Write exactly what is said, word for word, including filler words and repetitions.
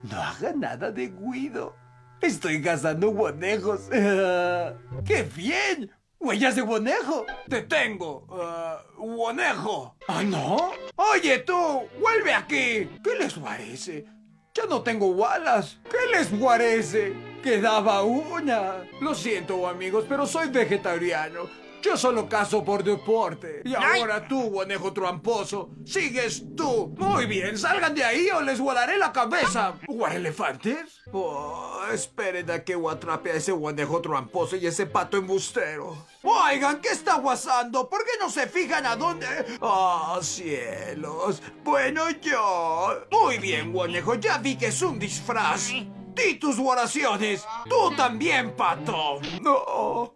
No haga nada de Guido. Estoy cazando conejos. ¡Qué bien! ¡Huellas de conejo! ¡Te tengo! Uh, ¡Conejo! ¿Ah, no? Oye, tú, vuelve aquí. ¿Qué les parece? Ya no tengo balas. ¿Qué les parece? Quedaba una. Lo siento, amigos, pero soy vegetariano. Yo solo cazo por deporte. Y ahora tú, conejo tramposo, sigues tú. Muy bien, salgan de ahí o les volaré la cabeza. ¿Guarelefantes? Oh, esperen a que atrape a ese conejo tramposo y ese pato embustero. Oigan, ¿qué está pasando? ¿Por qué no se fijan a dónde? ¡Ah, oh, cielos! Bueno, yo... Muy bien, conejo, ya vi que es un disfraz. Di tus oraciones. Tú también, pato. No.